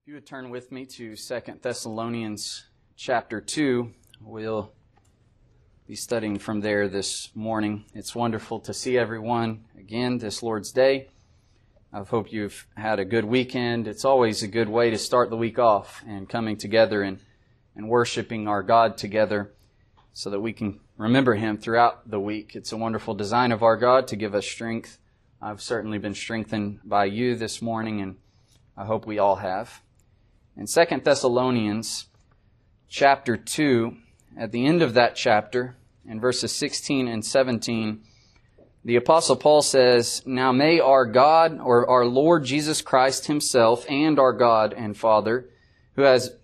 If you would turn with me to 2 Thessalonians chapter 2, we'll be studying from there this morning. It's wonderful to see everyone again this Lord's Day. I hope you've had a good weekend. It's always a good way to start the week off and coming together and worshiping our God together so that we can remember Him throughout the week. It's a wonderful design of our God to give us strength. I've certainly been strengthened by you this morning, and I hope we all have. In 2 Thessalonians chapter 2, at the end of that chapter, in verses 16 and 17, the Apostle Paul says, "Now may our God, or our Lord Jesus Christ Himself, and our God and Father, who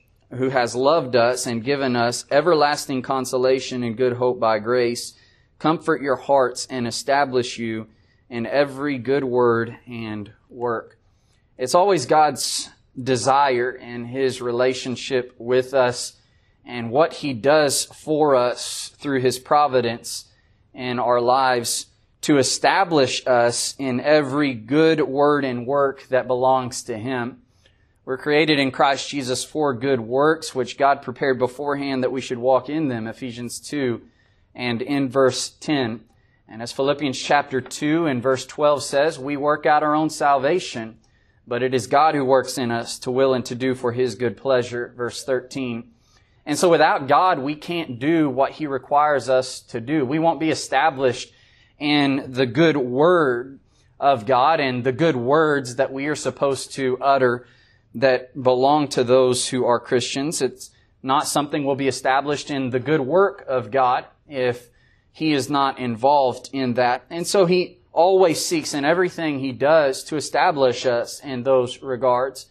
has loved us and given us everlasting consolation and good hope by grace, comfort your hearts and establish you in every good word and work." It's always God's desire in His relationship with us and what He does for us through His providence in our lives to establish us in every good word and work that belongs to Him. We're created in Christ Jesus for good works, which God prepared beforehand that we should walk in them, Ephesians 2 and in verse 10. And as Philippians chapter 2 and verse 12 says, we work out our own salvation, but it is God who works in us to will and to do for His good pleasure, verse 13. And so without God, we can't do what He requires us to do. We won't be established in the good word of God and the good words that we are supposed to utter that belong to those who are Christians. It's not something we'll be established in the good work of God if He is not involved in that. And so He always seeks in everything He does to establish us in those regards.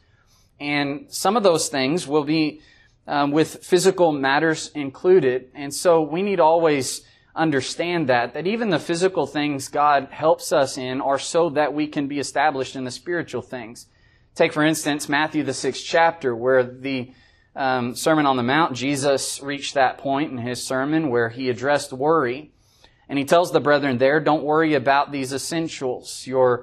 And some of those things will be with physical matters included. And so we need to always understand that even the physical things God helps us in are so that we can be established in the spiritual things. Take, for instance, Matthew the 6th chapter, where the Sermon on the Mount, Jesus reached that point in His sermon where He addressed worry. And He tells the brethren there, don't worry about these essentials, your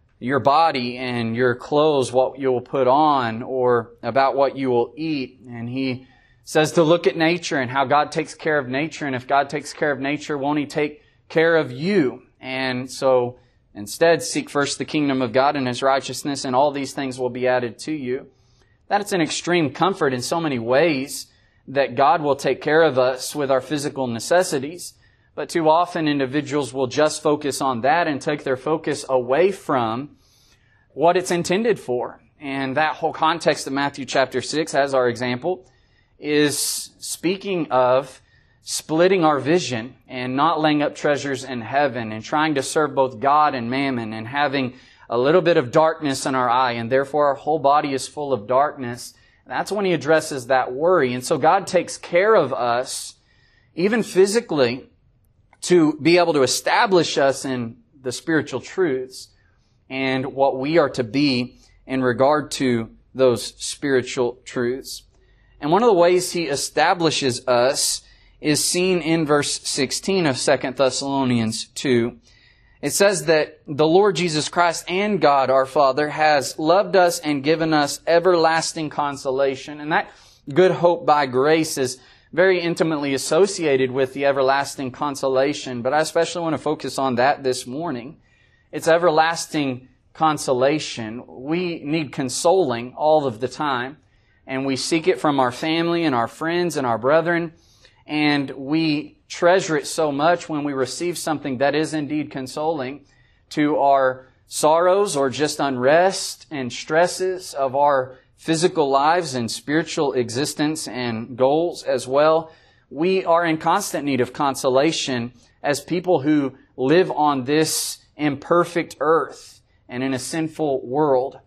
body and your clothes, what you'll put on, or about what you will eat. And He says to look at nature and how God takes care of nature. And if God takes care of nature, won't He take care of you? And so instead, seek first the kingdom of God and His righteousness, and all these things will be added to you. That's an extreme comfort in so many ways, that God will take care of us with our physical necessities. But too often individuals will just focus on that and take their focus away from what it's intended for. And that whole context of Matthew chapter 6, as our example, is speaking of splitting our vision and not laying up treasures in heaven and trying to serve both God and mammon and having a little bit of darkness in our eye, and therefore our whole body is full of darkness. That's when He addresses that worry. And so God takes care of us, even physically, to be able to establish us in the spiritual truths and what we are to be in regard to those spiritual truths. And one of the ways He establishes us is seen in verse 16 of 2 Thessalonians 2. It says that the Lord Jesus Christ and God our Father has loved us and given us everlasting consolation. And that good hope by grace is very intimately associated with the everlasting consolation. But I especially want to focus on that this morning. It's everlasting consolation. We need consoling all of the time. And we seek it from our family and our friends and our brethren. And we treasure it so much when we receive something that is indeed consoling to our sorrows or just unrest and stresses of our physical lives and spiritual existence and goals as well. We are in constant need of consolation as people who live on this imperfect earth and in a sinful world.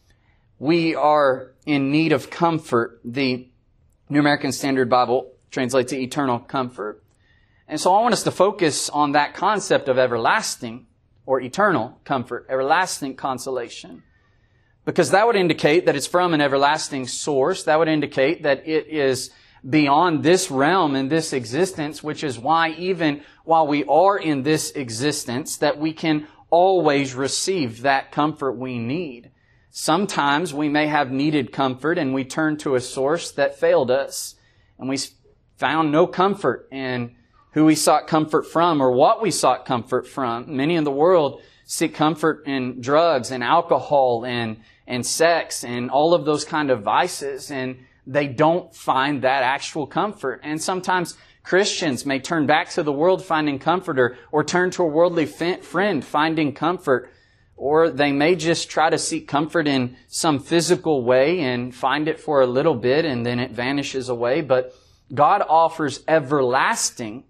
We are in need of comfort. The New American Standard Bible translates to eternal comfort. And so I want us to focus on that concept of everlasting or eternal comfort, everlasting consolation. Because that would indicate that it's from an everlasting source. That would indicate that it is beyond this realm and this existence, which is why even while we are in this existence, that we can always receive that comfort we need. Sometimes we may have needed comfort and we turn to a source that failed us, and we found no comfort in who we sought comfort from or what we sought comfort from. Many in the world seek comfort in drugs and alcohol and sex and all of those kind of vices, and they don't find that actual comfort. And sometimes Christians may turn back to the world finding comfort, or turn to a worldly friend finding comfort, or they may just try to seek comfort in some physical way and find it for a little bit and then it vanishes away. But God offers everlasting,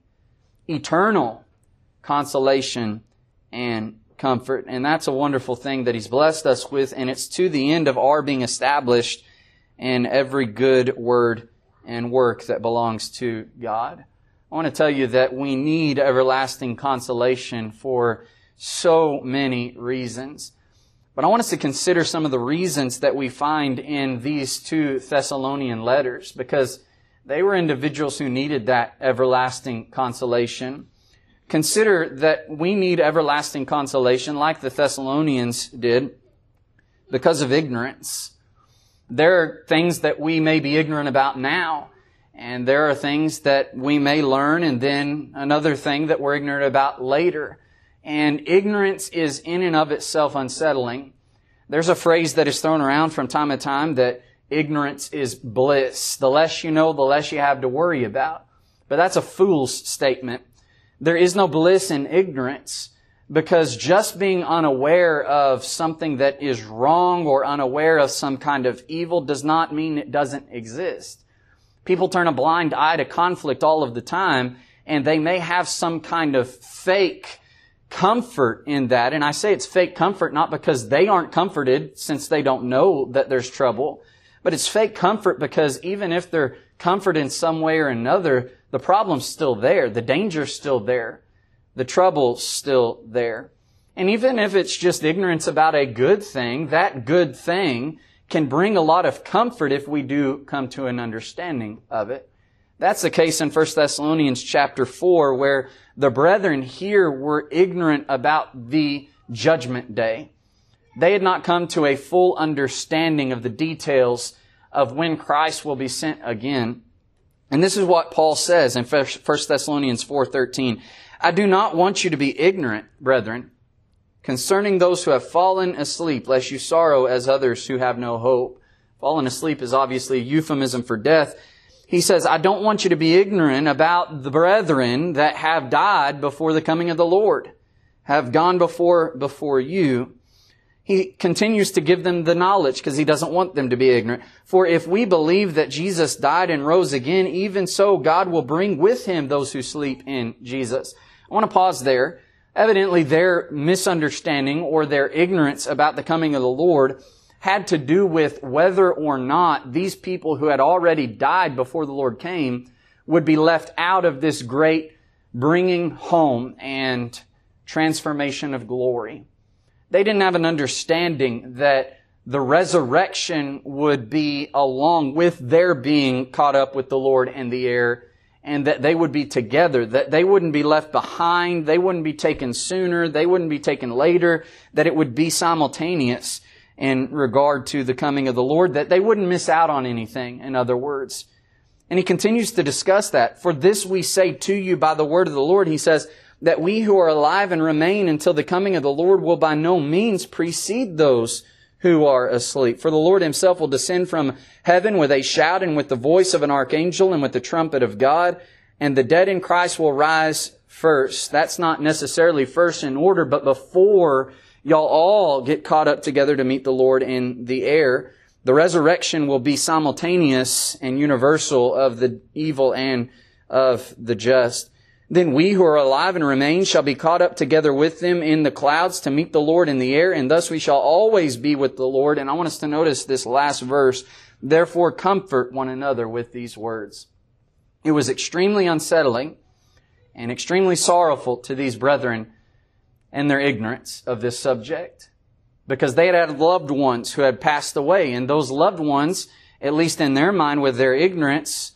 eternal consolation and comfort. And that's a wonderful thing that He's blessed us with, and it's to the end of our being established in every good word and work that belongs to God. I want to tell you that we need everlasting consolation for so many reasons. But I want us to consider some of the reasons that we find in these 2 Thessalonian letters, because they were individuals who needed that everlasting consolation. Consider that we need everlasting consolation like the Thessalonians did because of ignorance. There are things that we may be ignorant about now, and there are things that we may learn, and then another thing that we're ignorant about later. And ignorance is in and of itself unsettling. There's a phrase that is thrown around from time to time that ignorance is bliss. The less you know, the less you have to worry about. But that's a fool's statement. There is no bliss in ignorance, because just being unaware of something that is wrong or unaware of some kind of evil does not mean it doesn't exist. People turn a blind eye to conflict all of the time, and they may have some kind of fake comfort in that. And I say it's fake comfort not because they aren't comforted, since they don't know that there's trouble, but it's fake comfort because even if they're comforted in some way or another, the problem's still there. The danger's still there. The trouble's still there. And even if it's just ignorance about a good thing, that good thing can bring a lot of comfort if we do come to an understanding of it. That's the case in 1 Thessalonians chapter 4, where the brethren here were ignorant about the judgment day. They had not come to a full understanding of the details of when Christ will be sent again. And this is what Paul says in 1 Thessalonians 4:13. I do not want you to be ignorant, brethren, concerning those who have fallen asleep, lest you sorrow as others who have no hope. Fallen asleep is obviously a euphemism for death. He says, I don't want you to be ignorant about the brethren that have died before the coming of the Lord, have gone before you. He continues to give them the knowledge because he doesn't want them to be ignorant. For if we believe that Jesus died and rose again, even so God will bring with Him those who sleep in Jesus. I want to pause there. Evidently their misunderstanding or their ignorance about the coming of the Lord had to do with whether or not these people who had already died before the Lord came would be left out of this great bringing home and transformation of glory. They didn't have an understanding that the resurrection would be along with their being caught up with the Lord in the air, and that they would be together, that they wouldn't be left behind, they wouldn't be taken sooner, they wouldn't be taken later, that it would be simultaneous in regard to the coming of the Lord, that they wouldn't miss out on anything, in other words. And he continues to discuss that. For this we say to you by the word of the Lord, he says, that we who are alive and remain until the coming of the Lord will by no means precede those who are asleep. For the Lord Himself will descend from heaven with a shout and with the voice of an archangel and with the trumpet of God, and the dead in Christ will rise first. That's not necessarily first in order, but before y'all all get caught up together to meet the Lord in the air. The resurrection will be simultaneous and universal of the evil and of the just. Then we who are alive and remain shall be caught up together with them in the clouds to meet the Lord in the air, and thus we shall always be with the Lord. And I want us to notice this last verse. Therefore comfort one another with these words. It was extremely unsettling and extremely sorrowful to these brethren and their ignorance of this subject, because they had had loved ones who had passed away, and those loved ones, at least in their mind with their ignorance,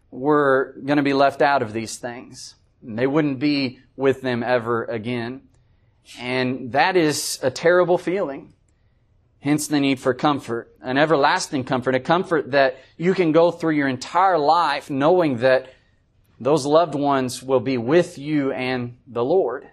were going to be left out of these things. They wouldn't be with them ever again. And that is a terrible feeling. Hence the need for comfort, an everlasting comfort, a comfort that you can go through your entire life knowing that those loved ones will be with you and the Lord.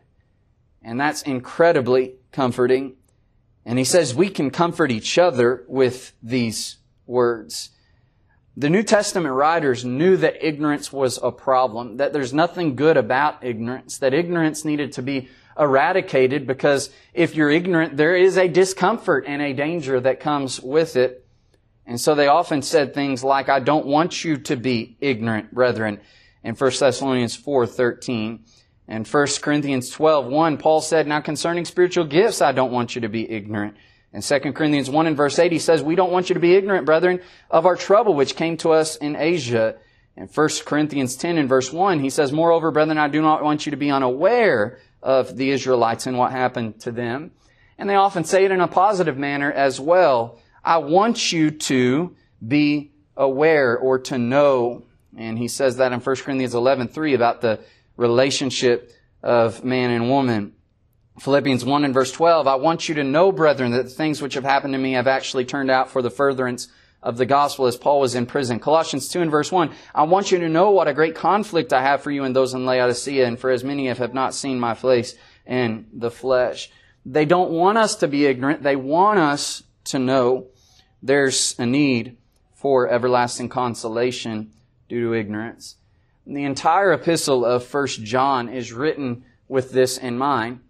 And that's incredibly comforting. And he says we can comfort each other with these words. The New Testament writers knew that ignorance was a problem, that there's nothing good about ignorance, that ignorance needed to be eradicated, because if you're ignorant, there is a discomfort and a danger that comes with it. And so they often said things like, I don't want you to be ignorant, brethren, in 1 Thessalonians 4:13. And 1 Corinthians 12:1, Paul said, now concerning spiritual gifts, I don't want you to be ignorant. And 2 Corinthians 1 and verse 8, he says, we don't want you to be ignorant, brethren, of our trouble which came to us in Asia. And 1 Corinthians 10 and verse 1, he says, moreover, brethren, I do not want you to be unaware of the Israelites and what happened to them. And they often say it in a positive manner as well. I want you to be aware or to know. And he says that in 1 Corinthians 11:3 about the relationship of man and woman. Philippians 1 and verse 12, I want you to know, brethren, that the things which have happened to me have actually turned out for the furtherance of the gospel as Paul was in prison. Colossians 2 and verse 1, I want you to know what a great conflict I have for you and those in Laodicea, and for as many as have not seen my face in the flesh. They don't want us to be ignorant. They want us to know. There's a need for everlasting consolation due to ignorance. And the entire epistle of 1 John is written with this in mind.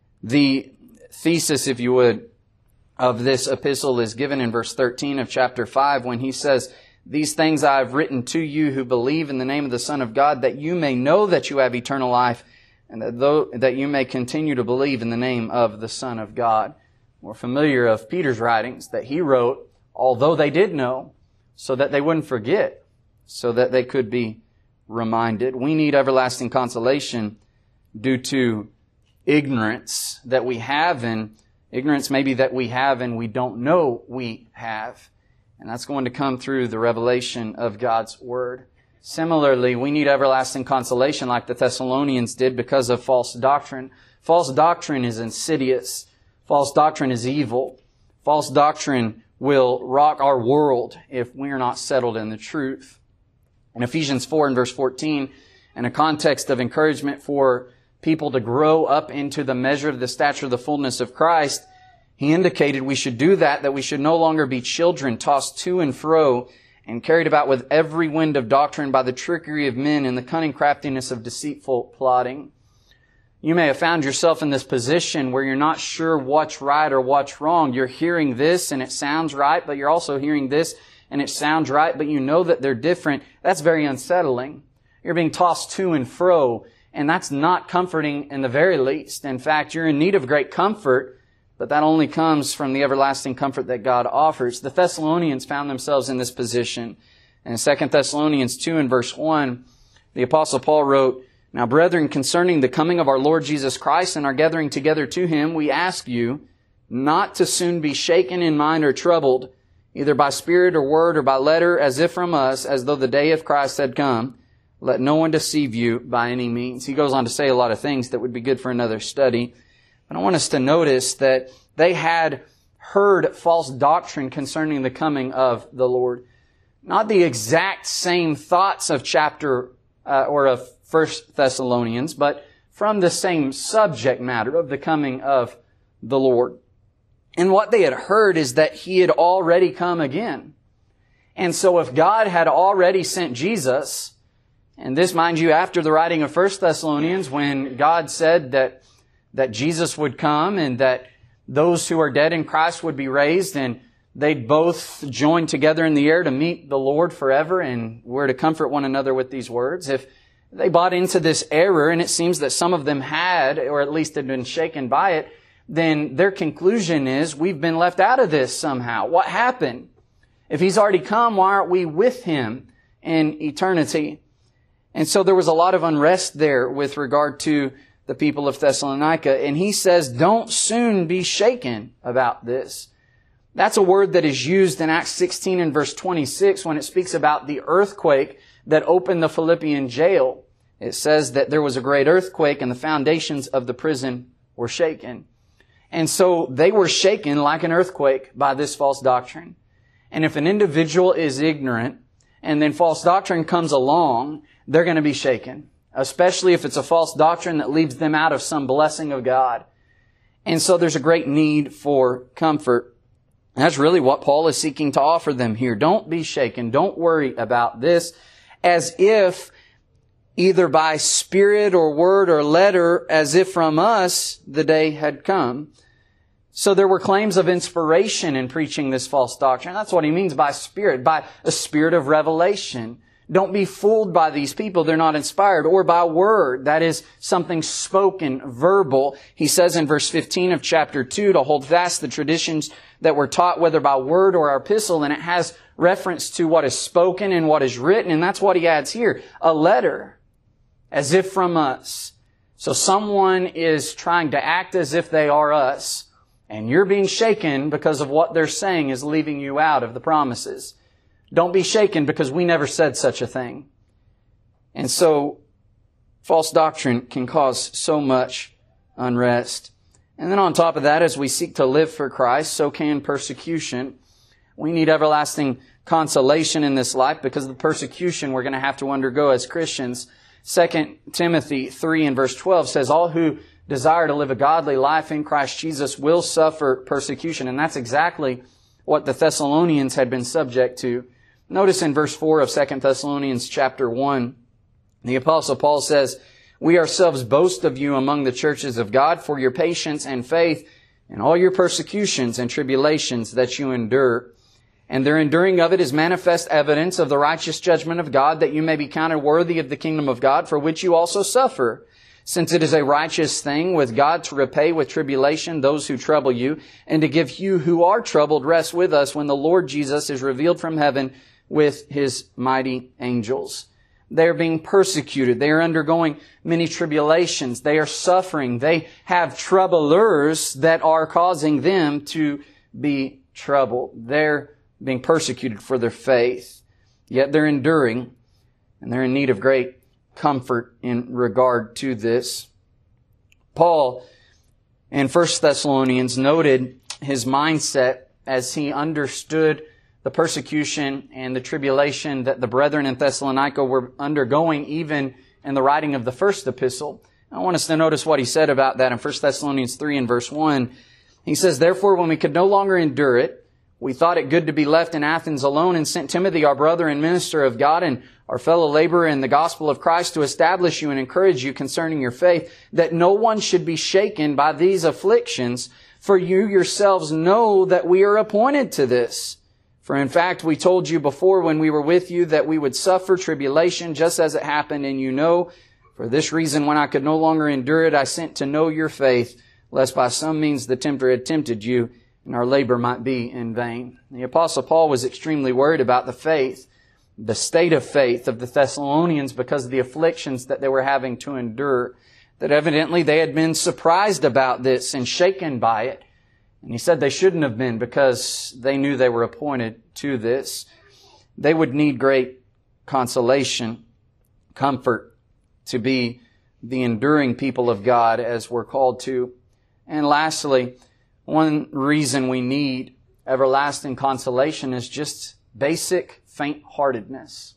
The thesis, if you would, of this epistle is given in verse 13 of chapter 5 when he says, these things I have written to you who believe in the name of the Son of God, that you may know that you have eternal life, and that you may continue to believe in the name of the Son of God. We're familiar of Peter's writings that he wrote, although they did know, so that they wouldn't forget, so that they could be reminded. We need everlasting consolation due to ignorance that we have, and ignorance maybe that we have and we don't know we have. And that's going to come through the revelation of God's Word. Similarly, we need everlasting consolation like the Thessalonians did because of false doctrine. False doctrine is insidious. False doctrine is evil. False doctrine will rock our world if we are not settled in the truth. In Ephesians 4 and verse 14, in a context of encouragement for people to grow up into the measure of the stature of the fullness of Christ, he indicated we should do that we should no longer be children tossed to and fro and carried about with every wind of doctrine by the trickery of men and the cunning craftiness of deceitful plotting. You may have found yourself in this position where you're not sure what's right or what's wrong. You're hearing this and it sounds right, but you're also hearing this and it sounds right, but you know that they're different. That's very unsettling. You're being tossed to and fro. And that's not comforting in the very least. In fact, you're in need of great comfort, but that only comes from the everlasting comfort that God offers. The Thessalonians found themselves in this position. In 2 Thessalonians 2 and verse 1, the Apostle Paul wrote, now, brethren, concerning the coming of our Lord Jesus Christ and our gathering together to Him, we ask you not to soon be shaken in mind or troubled, either by spirit or word or by letter, as if from us, as though the day of Christ had come. Let no one deceive you by any means. He goes on to say a lot of things that would be good for another study. But I want us to notice that they had heard false doctrine concerning the coming of the Lord. Not the exact same thoughts of of 1 Thessalonians, but from the same subject matter of the coming of the Lord. And what they had heard is that He had already come again. And so if God had already sent Jesus, and this, mind you, after the writing of 1 Thessalonians, when God said that Jesus would come and that those who are dead in Christ would be raised and they'd both join together in the air to meet the Lord forever, and we're to comfort one another with these words. If they bought into this error, and it seems that some of them had, or at least had been shaken by it, then their conclusion is, we've been left out of this somehow. What happened? If He's already come, why aren't we with Him in eternity? And so there was a lot of unrest there with regard to the people of Thessalonica. And he says, don't soon be shaken about this. That's a word that is used in Acts 16 and verse 26 when it speaks about the earthquake that opened the Philippian jail. It says that there was a great earthquake and the foundations of the prison were shaken. And so they were shaken like an earthquake by this false doctrine. And if an individual is ignorant and then false doctrine comes along, they're going to be shaken, especially if it's a false doctrine that leaves them out of some blessing of God. And so there's a great need for comfort. And that's really what Paul is seeking to offer them here. Don't be shaken. Don't worry about this, as if either by spirit or word or letter, as if from us the day had come. So there were claims of inspiration in preaching this false doctrine. That's what he means by spirit, by a spirit of revelation. Don't be fooled by these people. They're not inspired. Or by word. That is something spoken, verbal. He says in verse 15 of chapter 2 to hold fast the traditions that were taught, whether by word or epistle. And it has reference to what is spoken and what is written. And that's what he adds here. A letter, as if from us. So someone is trying to act as if they are us. And you're being shaken because of what they're saying is leaving you out of the promises. Don't be shaken because we never said such a thing. And so, false doctrine can cause so much unrest. And then on top of that, as we seek to live for Christ, so can persecution. We need everlasting consolation in this life because of the persecution we're going to have to undergo as Christians. 2 Timothy 3 and verse 12 says, all who desire to live a godly life in Christ Jesus will suffer persecution. And that's exactly what the Thessalonians had been subject to. Notice in verse 4 of 2 Thessalonians chapter 1, the Apostle Paul says, we ourselves boast of you among the churches of God for your patience and faith and all your persecutions and tribulations that you endure. And their enduring of it is manifest evidence of the righteous judgment of God, that you may be counted worthy of the kingdom of God, for which you also suffer. Since it is a righteous thing with God to repay with tribulation those who trouble you, and to give you who are troubled rest with us when the Lord Jesus is revealed from heaven with His mighty angels. They are being persecuted. They are undergoing many tribulations. They are suffering. They have troublers that are causing them to be troubled. They're being persecuted for their faith. Yet they're enduring, and they're in need of great comfort in regard to this. Paul in 1 Thessalonians noted his mindset as he understood the persecution and the tribulation that the brethren in Thessalonica were undergoing even in the writing of the first epistle. I want us to notice what he said about that in 1 Thessalonians 3 and verse 1. He says, therefore, when we could no longer endure it, we thought it good to be left in Athens alone, and sent Timothy, our brother and minister of God, and our fellow laborer in the gospel of Christ, to establish you and encourage you concerning your faith, that no one should be shaken by these afflictions, for you yourselves know that we are appointed to this. For in fact, we told you before when we were with you that we would suffer tribulation just as it happened, and you know, for this reason, when I could no longer endure it, I sent to know your faith, lest by some means the tempter had tempted you, and our labor might be in vain. The Apostle Paul was extremely worried about the faith, the state of faith of the Thessalonians because of the afflictions that they were having to endure, that evidently they had been surprised about this and shaken by it. And he said they shouldn't have been because they knew they were appointed to this. They would need great consolation, comfort, to be the enduring people of God as we're called to. And lastly, one reason we need everlasting consolation is just basic faint-heartedness.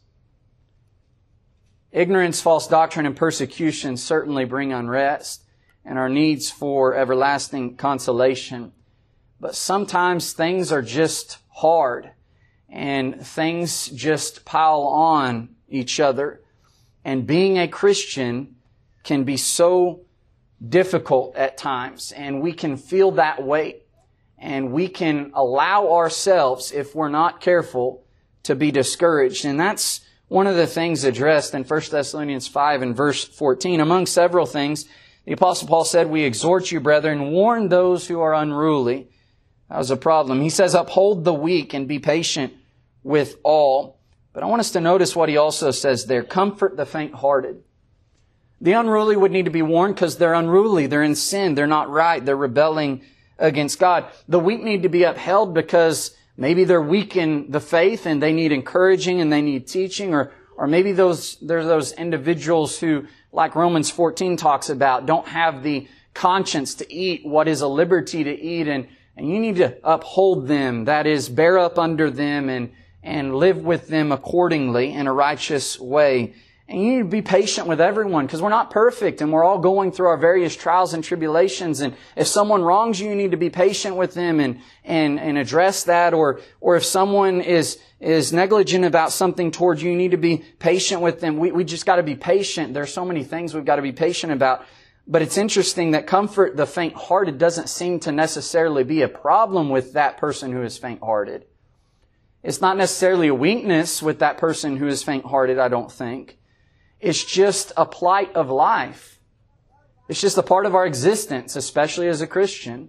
Ignorance, false doctrine, and persecution certainly bring unrest and our needs for everlasting consolation. But sometimes things are just hard and things just pile on each other. And being a Christian can be so difficult at times, and we can feel that weight, and we can allow ourselves, if we're not careful, to be discouraged. And that's one of the things addressed in 1 Thessalonians 5 and verse 14. Among several things, the Apostle Paul said, we exhort you, brethren, warn those who are unruly. That was a problem. He says, uphold the weak and be patient with all. But I want us to notice what he also says there, comfort the faint-hearted. The unruly would need to be warned because they're unruly. They're in sin. They're not right. They're rebelling against God. The weak need to be upheld because maybe they're weak in the faith and they need encouraging and they need teaching. Or maybe there's those individuals who, like Romans 14 talks about, don't have the conscience to eat what is a liberty to eat, and you need to uphold them, that is, bear up under them and live with them accordingly in a righteous way. And you need to be patient with everyone, because we're not perfect and we're all going through our various trials and tribulations. And if someone wrongs you, you need to be patient with them and address that. Or if someone is negligent about something towards you, you need to be patient with them. We just got to be patient. There's so many things we've got to be patient about. But it's interesting that comfort the faint-hearted doesn't seem to necessarily be a problem with that person who is faint-hearted. It's not necessarily a weakness with that person who is faint-hearted, I don't think. It's just a plight of life. It's just a part of our existence, especially as a Christian.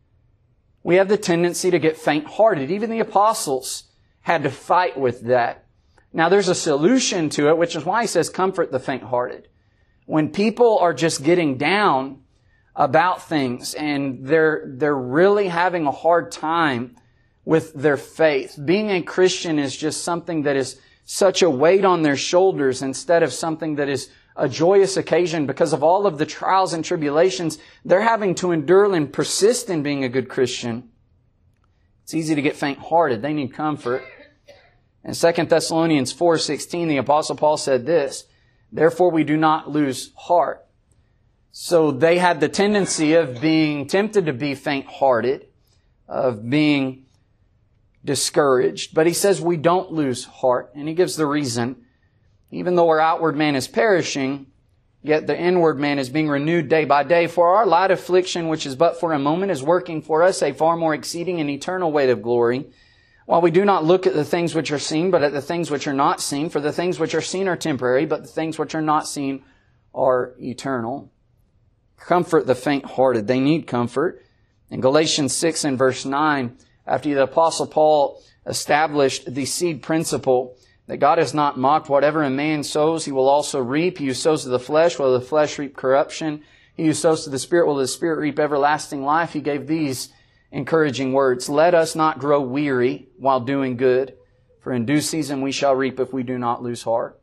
We have the tendency to get faint-hearted. Even the apostles had to fight with that. Now, there's a solution to it, which is why he says, comfort the faint-hearted. When people are just getting down about things and they're really having a hard time with their faith, being a Christian is just something that is such a weight on their shoulders instead of something that is a joyous occasion because of all of the trials and tribulations they're having to endure and persist in being a good Christian. It's easy to get faint-hearted. They need comfort. In 2 Thessalonians 4:16, the Apostle Paul said this, therefore we do not lose heart. So they had the tendency of being tempted to be faint-hearted, of being discouraged. But he says we don't lose heart. And he gives the reason. Even though our outward man is perishing, yet the inward man is being renewed day by day. For our light affliction, which is but for a moment, is working for us a far more exceeding and eternal weight of glory. While we do not look at the things which are seen, but at the things which are not seen. For the things which are seen are temporary, but the things which are not seen are eternal. Comfort the faint-hearted. They need comfort. In Galatians 6 and verse 9, after the Apostle Paul established the seed principle that God has not mocked, whatever a man sows, he will also reap. He who sows to the flesh will the flesh reap corruption. He who sows to the Spirit will the Spirit reap everlasting life. He gave these encouraging words. Let us not grow weary while doing good, for in due season we shall reap if we do not lose heart.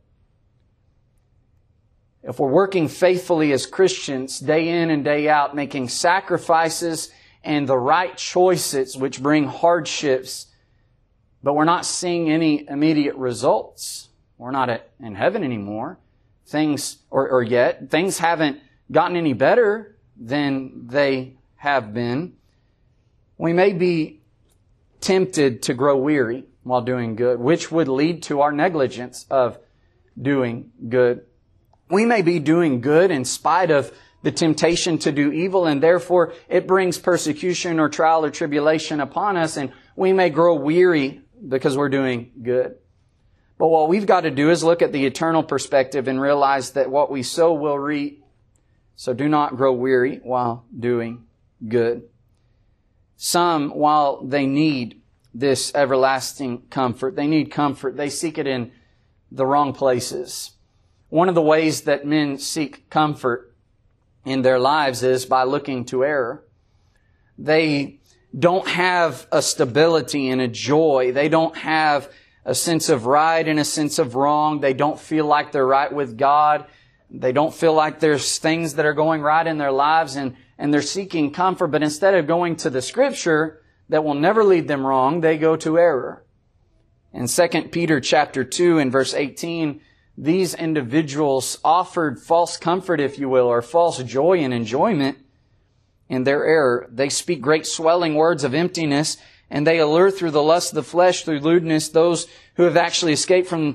If we're working faithfully as Christians, day in and day out, making sacrifices and the right choices which bring hardships, but we're not seeing any immediate results. We're not in heaven anymore. Things haven't gotten any better than they have been. We may be tempted to grow weary while doing good, which would lead to our negligence of doing good. We may be doing good in spite of the temptation to do evil, and therefore it brings persecution or trial or tribulation upon us, and we may grow weary because we're doing good. But what we've got to do is look at the eternal perspective and realize that what we sow will reap. So do not grow weary while doing good. Some, while they need this everlasting comfort, they need comfort, they seek it in the wrong places. One of the ways that men seek comfort in their lives is by looking to error. They don't have a stability and a joy. They don't have a sense of right and a sense of wrong. They don't feel like they're right with God. They don't feel like there's things that are going right in their lives, and they're seeking comfort. But instead of going to the Scripture that will never lead them wrong, they go to error. In 2 Peter chapter 2 and verse 18, these individuals offered false comfort, if you will, or false joy and enjoyment in their error. They speak great swelling words of emptiness, and they allure through the lust of the flesh, through lewdness, those who have actually escaped from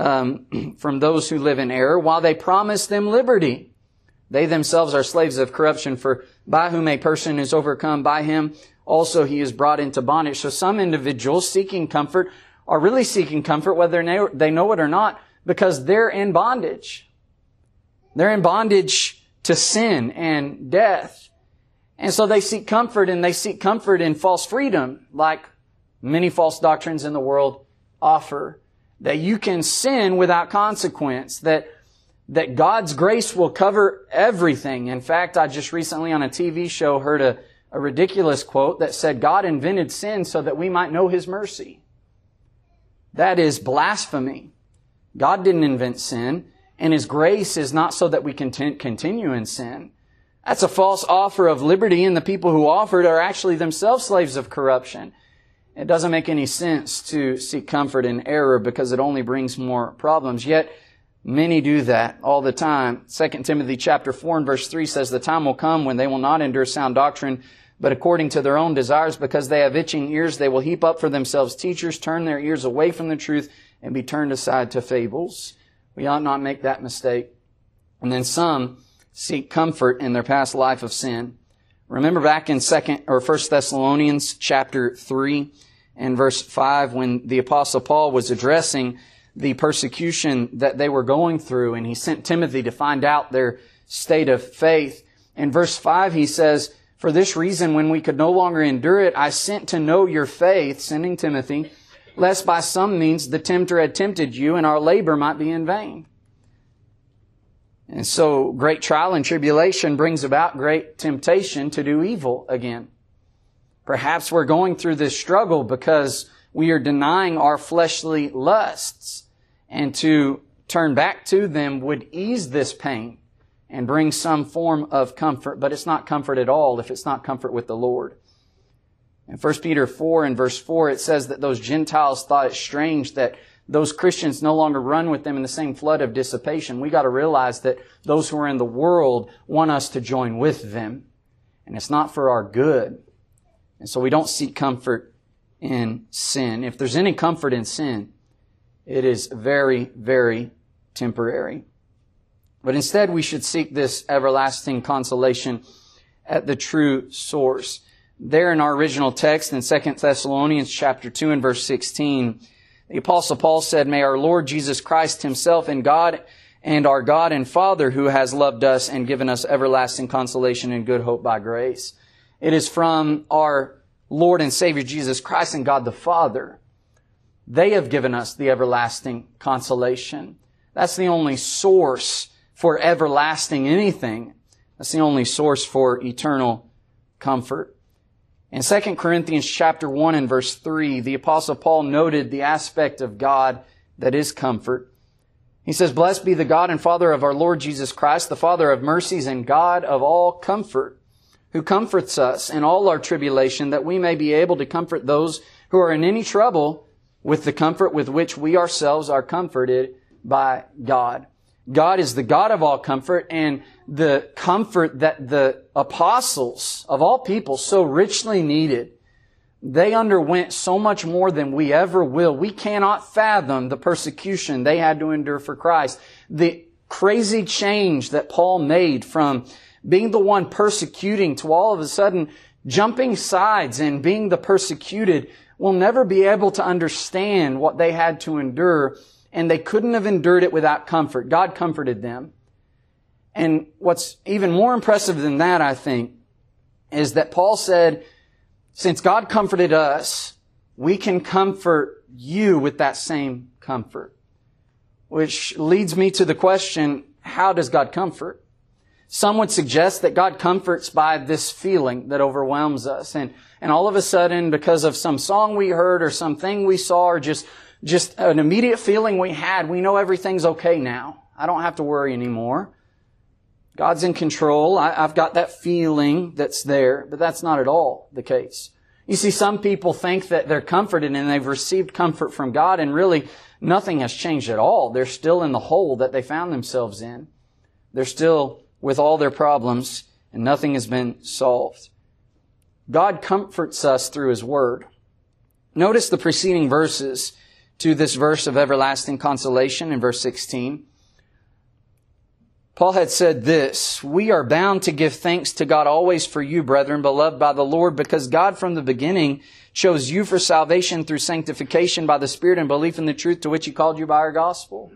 those who live in error, while they promise them liberty. They themselves are slaves of corruption, for by whom a person is overcome, by him also he is brought into bondage. So some individuals seeking comfort are really seeking comfort, whether they know it or not, because they're in bondage. They're in bondage to sin and death. And so they seek comfort, and they seek comfort in false freedom, like many false doctrines in the world offer. That you can sin without consequence. That God's grace will cover everything. In fact, I just recently on a TV show heard a ridiculous quote that said, God invented sin so that we might know His mercy. That is blasphemy. God didn't invent sin, and His grace is not so that we can continue in sin. That's a false offer of liberty, and the people who offer it are actually themselves slaves of corruption. It doesn't make any sense to seek comfort in error because it only brings more problems. Yet, many do that all the time. 2 Timothy chapter 4 and verse 3 says, "The time will come when they will not endure sound doctrine, but according to their own desires, because they have itching ears, they will heap up for themselves teachers, turn their ears away from the truth, and be turned aside to fables." We ought not make that mistake. And then some seek comfort in their past life of sin. Remember back in 1 Thessalonians chapter 3 and verse 5 when the Apostle Paul was addressing the persecution that they were going through, and he sent Timothy to find out their state of faith. In verse 5 he says, "For this reason, when we could no longer endure it, I sent to know your faith," sending Timothy, "lest by some means the tempter had tempted you, and our labor might be in vain." And so great trial and tribulation brings about great temptation to do evil again. Perhaps we're going through this struggle because we are denying our fleshly lusts, and to turn back to them would ease this pain and bring some form of comfort, but it's not comfort at all if it's not comfort with the Lord. In 1 Peter 4 and verse 4, it says that those Gentiles thought it strange that those Christians no longer run with them in the same flood of dissipation. We got to realize that those who are in the world want us to join with them, and it's not for our good. And so we don't seek comfort in sin. If there's any comfort in sin, it is very, very temporary. But instead, we should seek this everlasting consolation at the true source. There in our original text in 2 Thessalonians chapter 2 and verse 16, the Apostle Paul said, "May our Lord Jesus Christ Himself and God and our God and Father, who has loved us and given us everlasting consolation and good hope by grace." It is from our Lord and Savior Jesus Christ and God the Father. They have given us the everlasting consolation. That's the only source for everlasting anything. That's the only source for eternal comfort. In 2 Corinthians chapter 1 and verse 3, the Apostle Paul noted the aspect of God that is comfort. He says, "Blessed be the God and Father of our Lord Jesus Christ, the Father of mercies and God of all comfort, who comforts us in all our tribulation, that we may be able to comfort those who are in any trouble with the comfort with which we ourselves are comforted by God." God is the God of all comfort, and the comfort that the apostles of all people so richly needed, they underwent so much more than we ever will. We cannot fathom the persecution they had to endure for Christ. The crazy change that Paul made from being the one persecuting to all of a sudden jumping sides and being the persecuted, we'll never be able to understand what they had to endure. And they couldn't have endured it without comfort. God comforted them. And what's even more impressive than that, I think, is that Paul said, since God comforted us, we can comfort you with that same comfort. Which leads me to the question, how does God comfort? Some would suggest that God comforts by this feeling that overwhelms us. And all of a sudden, because of some song we heard or something we saw or just an immediate feeling we had, we know everything's okay now. I don't have to worry anymore. God's in control. I've got that feeling that's there, but that's not at all the case. You see, some people think that they're comforted and they've received comfort from God, and really nothing has changed at all. They're still in the hole that they found themselves in. They're still with all their problems, and nothing has been solved. God comforts us through His Word. Notice the preceding verses to this verse of everlasting consolation in verse 16. Paul had said this, "We are bound to give thanks to God always for you, brethren, beloved by the Lord, because God from the beginning chose you for salvation through sanctification by the Spirit and belief in the truth to which He called you by our gospel."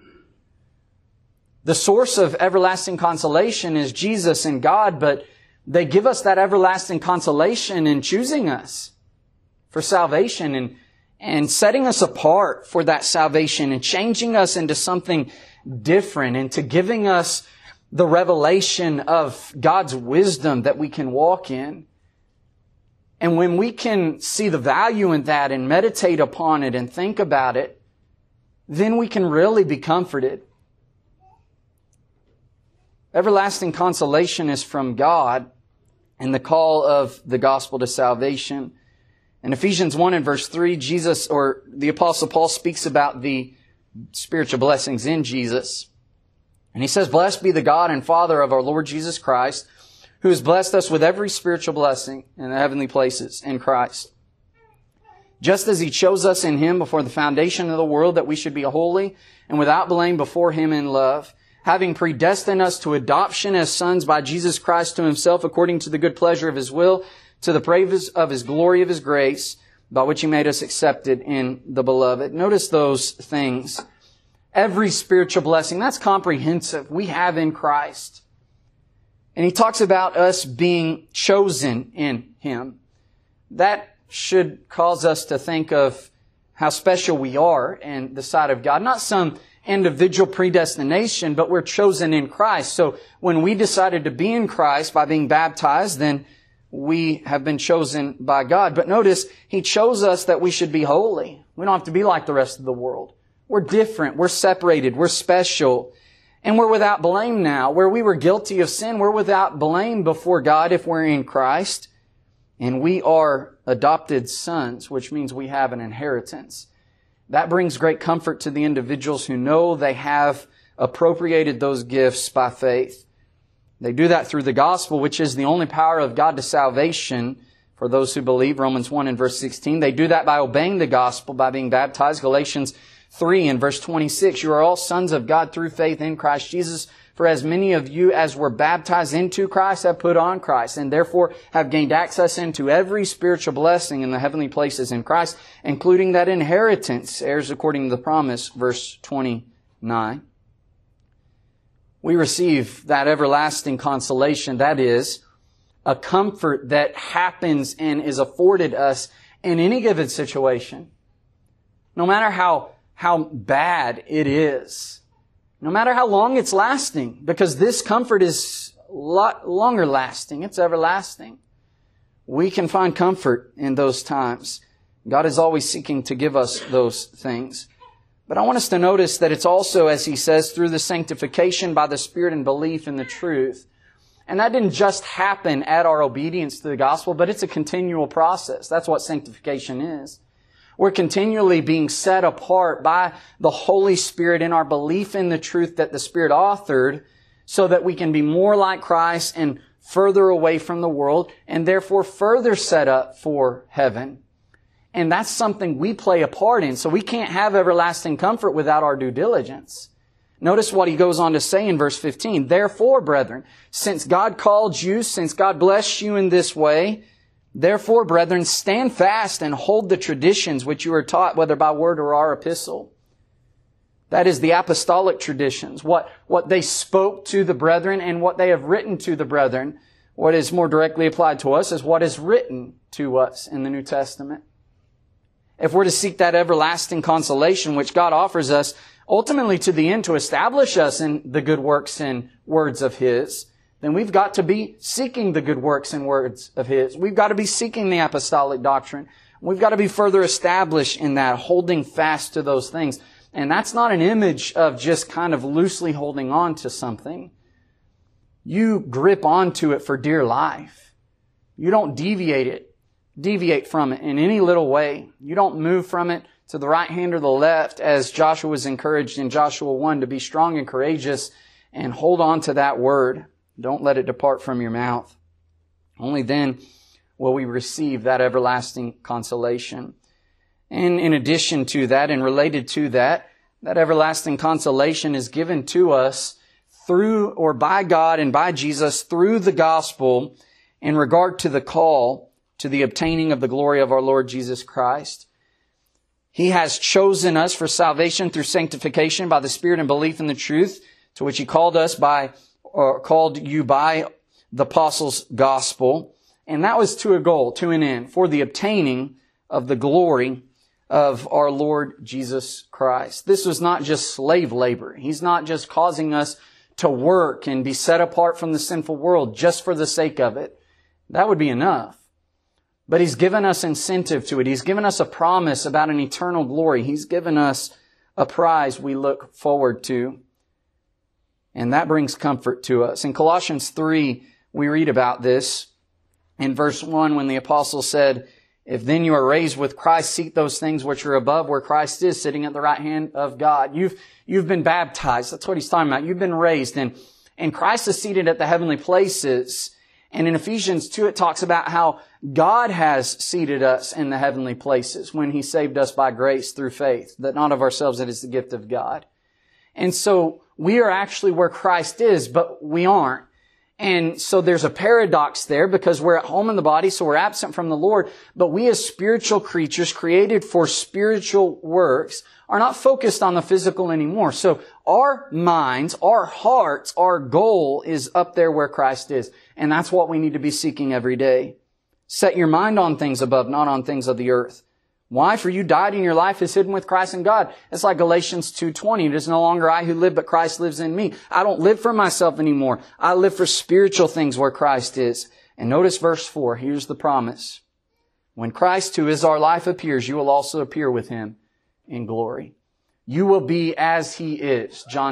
The source of everlasting consolation is Jesus and God, but they give us that everlasting consolation in choosing us for salvation and setting us apart for that salvation and changing us into something different, and to giving us the revelation of God's wisdom that we can walk in. And when we can see the value in that and meditate upon it and think about it, then we can really be comforted. Everlasting consolation is from God and the call of the gospel to salvation. In Ephesians 1 and verse 3, the Apostle Paul speaks about the spiritual blessings in Jesus. And he says, "Blessed be the God and Father of our Lord Jesus Christ, who has blessed us with every spiritual blessing in the heavenly places in Christ. Just as He chose us in Him before the foundation of the world, that we should be holy and without blame before Him in love, having predestined us to adoption as sons by Jesus Christ to Himself, according to the good pleasure of His will, to the praise of His glory of His grace, by which He made us accepted in the Beloved." Notice those things. Every spiritual blessing, that's comprehensive, we have in Christ. And he talks about us being chosen in Him. That should cause us to think of how special we are in the sight of God. Not some individual predestination, but we're chosen in Christ. So when we decided to be in Christ by being baptized, then we have been chosen by God. But notice, He chose us that we should be holy. We don't have to be like the rest of the world. We're different. We're separated. We're special. And we're without blame now. Where we were guilty of sin, we're without blame before God if we're in Christ. And we are adopted sons, which means we have an inheritance. That brings great comfort to the individuals who know they have appropriated those gifts by faith. They do that through the gospel, which is the only power of God to salvation for those who believe. Romans 1 and verse 16. They do that by obeying the gospel, by being baptized. Galatians 3 and verse 26. You are all sons of God through faith in Christ Jesus. For as many of you as were baptized into Christ have put on Christ, and therefore have gained access into every spiritual blessing in the heavenly places in Christ, including that inheritance, heirs according to the promise, verse 29. We receive that everlasting consolation, that is, a comfort that happens and is afforded us in any given situation. No matter how bad it is. No matter how long it's lasting, because this comfort is a lot longer lasting. It's everlasting. We can find comfort in those times. God is always seeking to give us those things. But I want us to notice that it's also, as he says, through the sanctification by the Spirit and belief in the truth. And that didn't just happen at our obedience to the gospel, but it's a continual process. That's what sanctification is. We're continually being set apart by the Holy Spirit in our belief in the truth that the Spirit authored so that we can be more like Christ and further away from the world and therefore further set up for heaven. And that's something we play a part in. So we can't have everlasting comfort without our due diligence. Notice what he goes on to say in verse 15. Therefore, brethren, since God called you, since God blessed you in this way, therefore, brethren, stand fast and hold the traditions which you are taught, whether by word or our epistle. That is the apostolic traditions, what they spoke to the brethren and what they have written to the brethren. What is more directly applied to us is what is written to us in the New Testament. If we're to seek that everlasting consolation which God offers us, ultimately to the end to establish us in the good works and words of His, then we've got to be seeking the good works and words of His. We've got to be seeking the apostolic doctrine. We've got to be further established in that, holding fast to those things. And that's not an image of just kind of loosely holding on to something. You grip onto it for dear life. You don't deviate from it in any little way. You don't move from it to the right hand or the left, as Joshua was encouraged in Joshua 1 to be strong and courageous and hold on to that word. Don't let it depart from your mouth. Only then will we receive that everlasting consolation. And in addition to that, and related to that, that everlasting consolation is given to us through or by God and by Jesus through the gospel in regard to the call to the obtaining of the glory of our Lord Jesus Christ. He has chosen us for salvation through sanctification by the Spirit and belief in the truth, to which He called us by, or called you by the apostles' gospel. And that was to a goal, to an end, for the obtaining of the glory of our Lord Jesus Christ. This was not just slave labor. He's not just causing us to work and be set apart from the sinful world just for the sake of it. That would be enough. But He's given us incentive to it. He's given us a promise about an eternal glory. He's given us a prize we look forward to. And that brings comfort to us. In Colossians 3, we read about this. In verse 1, when the apostle said, if then you are raised with Christ, seek those things which are above where Christ is, sitting at the right hand of God. You've been baptized. That's what he's talking about. You've been raised. And Christ is seated at the heavenly places. And in Ephesians 2, it talks about how God has seated us in the heavenly places when He saved us by grace through faith, that not of ourselves, it is the gift of God. And so we are actually where Christ is, but we aren't. And so there's a paradox there because we're at home in the body, so we're absent from the Lord. But we as spiritual creatures created for spiritual works are not focused on the physical anymore. So our minds, our hearts, our goal is up there where Christ is. And that's what we need to be seeking every day. Set your mind on things above, not on things of the earth. Why? For you died and your life is hidden with Christ in God. It's like Galatians 2:20. It is no longer I who live, but Christ lives in me. I don't live for myself anymore. I live for spiritual things where Christ is. And notice verse 4. Here's the promise. When Christ, who is our life, appears, you will also appear with Him in glory. You will be as He is. 1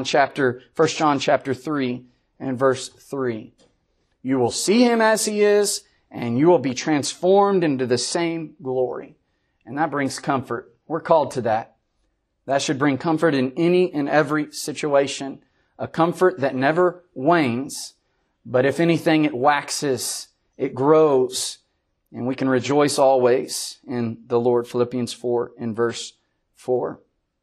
John chapter 3 and verse 3. You will see Him as He is, and you will be transformed into the same glory. And that brings comfort. We're called to that. That should bring comfort in any and every situation. A comfort that never wanes, but if anything, it waxes, it grows, and we can rejoice always in the Lord. Philippians 4 and verse 4.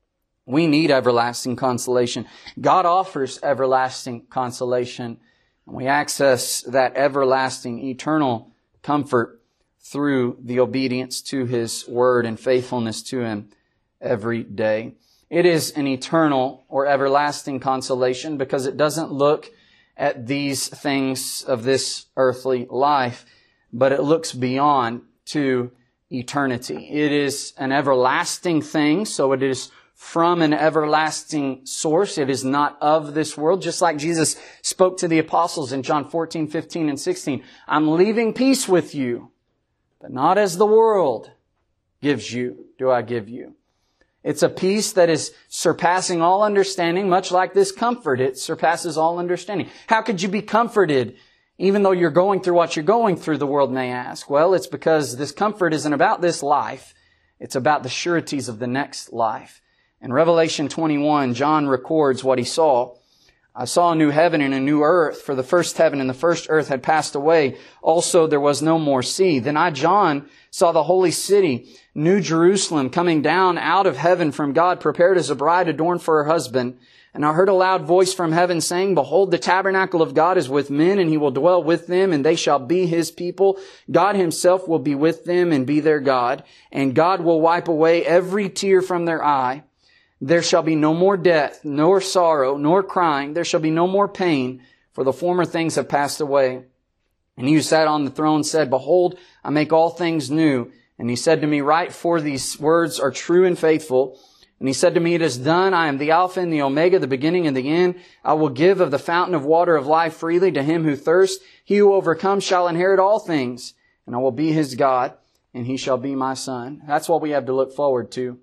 We need everlasting consolation. God offers everlasting consolation. And we access that everlasting, eternal comfort through the obedience to His Word and faithfulness to Him every day. It is an eternal or everlasting consolation because it doesn't look at these things of this earthly life, but it looks beyond to eternity. It is an everlasting thing, so it is from an everlasting source. It is not of this world, just like Jesus spoke to the apostles in John 14, 15, and 16. I'm leaving peace with you, but not as the world gives you, do I give you. It's a peace that is surpassing all understanding, much like this comfort. It surpasses all understanding. How could you be comforted even though you're going through what you're going through, the world may ask? Well, it's because this comfort isn't about this life. It's about the sureties of the next life. In Revelation 21, John records what he saw. I saw a new heaven and a new earth, for the first heaven and the first earth had passed away. Also there was no more sea. Then I, John, saw the holy city, New Jerusalem, coming down out of heaven from God, prepared as a bride adorned for her husband. And I heard a loud voice from heaven saying, Behold, the tabernacle of God is with men, and He will dwell with them, and they shall be His people. God Himself will be with them and be their God. And God will wipe away every tear from their eye. There shall be no more death, nor sorrow, nor crying. There shall be no more pain, for the former things have passed away. And He who sat on the throne said, Behold, I make all things new. And He said to me, Write, for these words are true and faithful. And He said to me, It is done. I am the Alpha and the Omega, the beginning and the end. I will give of the fountain of water of life freely to him who thirsts. He who overcomes shall inherit all things. And I will be his God, and he shall be my son. That's what we have to look forward to.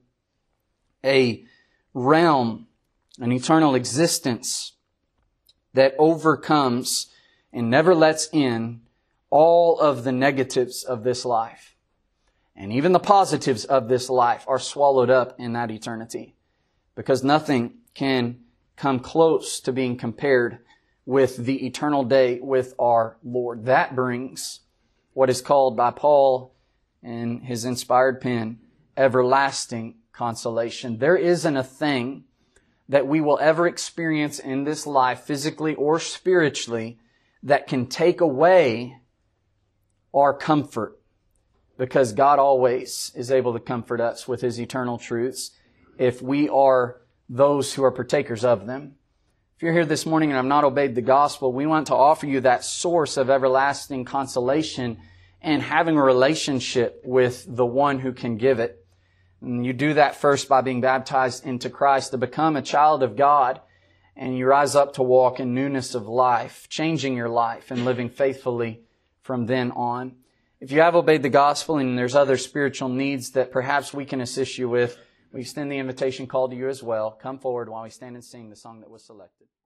A realm, an eternal existence that overcomes and never lets in all of the negatives of this life. And even the positives of this life are swallowed up in that eternity, because nothing can come close to being compared with the eternal day with our Lord. That brings what is called by Paul in his inspired pen, everlasting consolation. There isn't a thing that we will ever experience in this life, physically or spiritually, that can take away our comfort, because God always is able to comfort us with His eternal truths if we are those who are partakers of them. If you're here this morning and have not obeyed the gospel, we want to offer you that source of everlasting consolation and having a relationship with the one who can give it. And you do that first by being baptized into Christ to become a child of God, and you rise up to walk in newness of life, changing your life and living faithfully from then on. If you have obeyed the gospel and there's other spiritual needs that perhaps we can assist you with, we extend the invitation call to you as well. Come forward while we stand and sing the song that was selected.